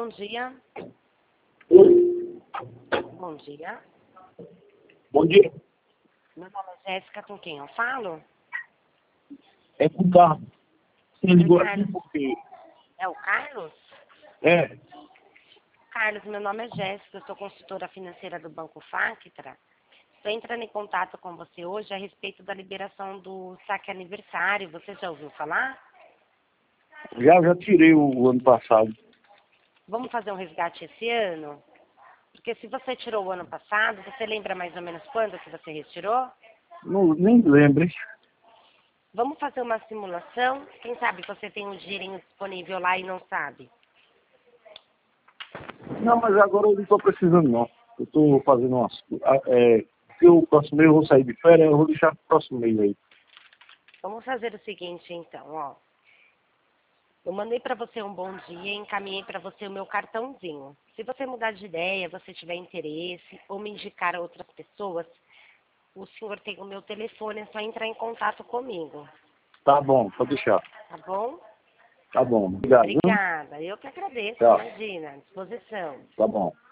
Bom dia. Oi, Bom dia. bom dia. Meu nome é Jéssica, com quem eu falo? É com o carro. Você ligou Oi, aqui Carlos. porque... É o Carlos? É, Carlos, meu nome é Jéssica, eu sou consultora financeira do Banco Factra. Estou entrando em contato com você hoje a respeito da liberação do saque aniversário. Você já ouviu falar? já tirei o ano passado. Vamos fazer um resgate esse ano? Porque se você tirou o ano passado, você lembra mais ou menos quando que você retirou? Não, nem lembro, hein? Vamos fazer uma simulação? Quem sabe você tem um dinheirinho disponível lá e não sabe? Não, mas agora eu não estou precisando, não. Eu estou fazendo umas... Porque o próximo mês eu vou sair de férias, eu vou deixar pro próximo mês aí. Vamos fazer o seguinte, então, ó. Eu mandei para você um bom dia e encaminhei para você o meu cartãozinho. Se você mudar de ideia, você tiver interesse ou me indicar a outras pessoas, o senhor tem o meu telefone, é só entrar em contato comigo, Tá bom, pode deixar. tá bom? Tá bom, obrigado, viu? Obrigada. Eu que agradeço, Tchau, imagina, à disposição. tá bom.